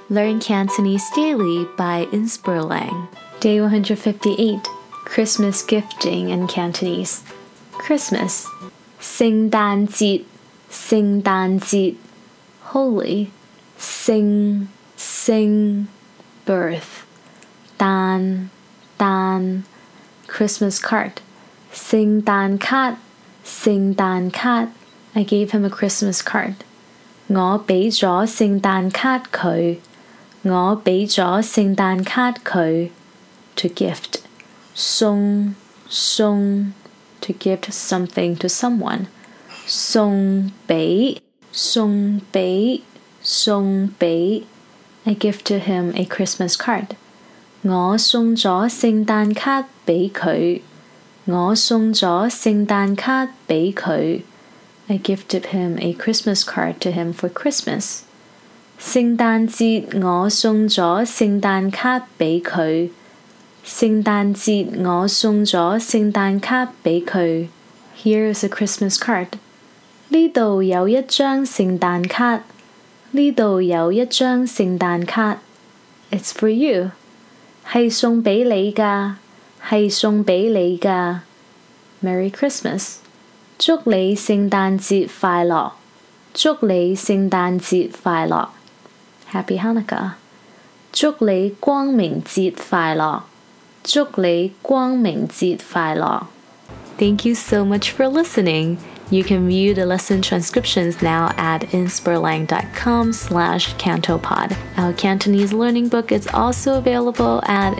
Learn Cantonese daily by Inspirlang. Day 158. Christmas gifting in Cantonese. Christmas. 聖誕節, 聖誕節. Holy. Sing, birth. Dan, Christmas card. 聖誕卡, I gave him a Christmas card. 我俾咗聖誕卡佢. To gift. 送, to gift something to someone. 送俾, I gifted him a Christmas card. 我送咗聖誕卡俾佢. I gifted him a Christmas card to him for Christmas. 聖誕節我送咗聖誕卡俾佢. Here is a Christmas card. 呢度有一張聖誕卡. It's for you. 係送俾你㗎. Merry Christmas. 祝你聖誕節快樂. Happy Hanukkah. 祝你光明節快樂. Thank you so much for listening. You can view the lesson transcriptions now at inspirlang.com/cantopod. Our Cantonese learning book is also available at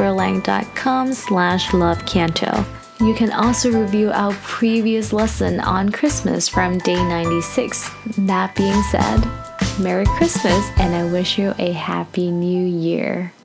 inspirlang.com/lovecanto. You can also review our previous lesson on Christmas from day 96. That being said, Merry Christmas and I wish you a Happy New Year.